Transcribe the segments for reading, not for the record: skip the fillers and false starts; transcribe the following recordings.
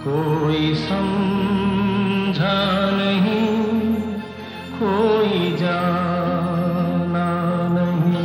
कोई समझा नहीं, कोई जाना नहीं।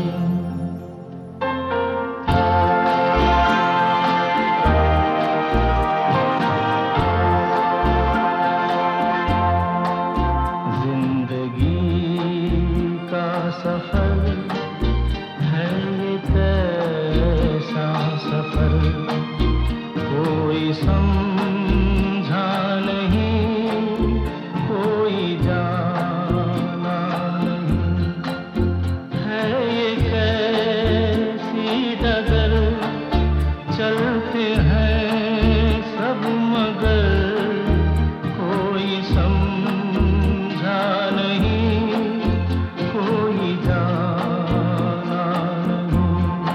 जिंदगी का सफर है ये कैसा सफर, कोई समझा नहीं, कोई जाना नहीं। है ये कैसी डगर, चलते हैं सब मगर, कोई समझा नहीं, कोई जाना नहीं।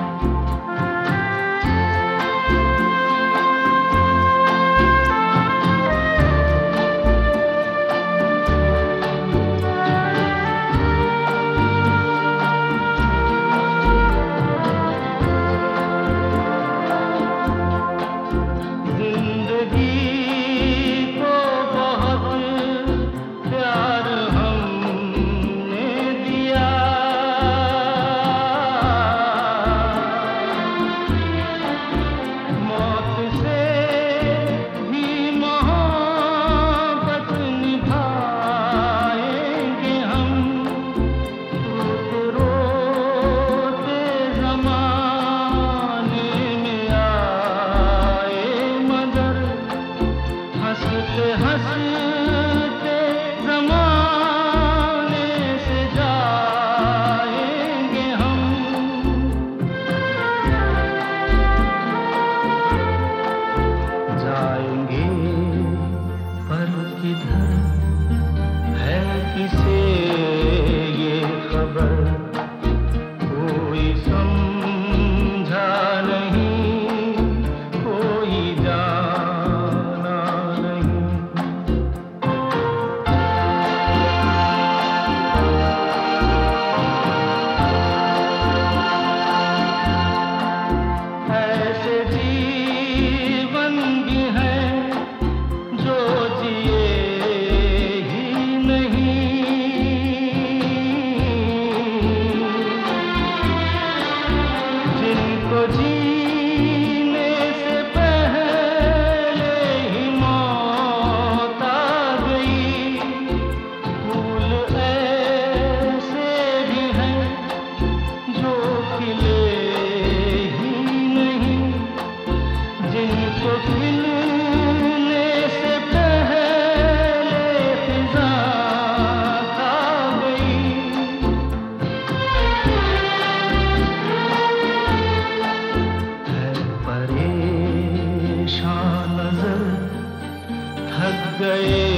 हंसते हंसते ज़माने से जाएंगे हम। जाएंगे पर किधर है किसे ये खबर, कोई समझा नहीं, कोई जाना नहीं। ऐसे जीवन भी हैं जो जिए ही नहीं, जिनको जीने से पहले ही मौत आ गई। फूल ऐसे भी हैं जो खिले ही नहीं, जिनको खिलने से पहले फिजा खा गई। है परेशान नजर, थक गए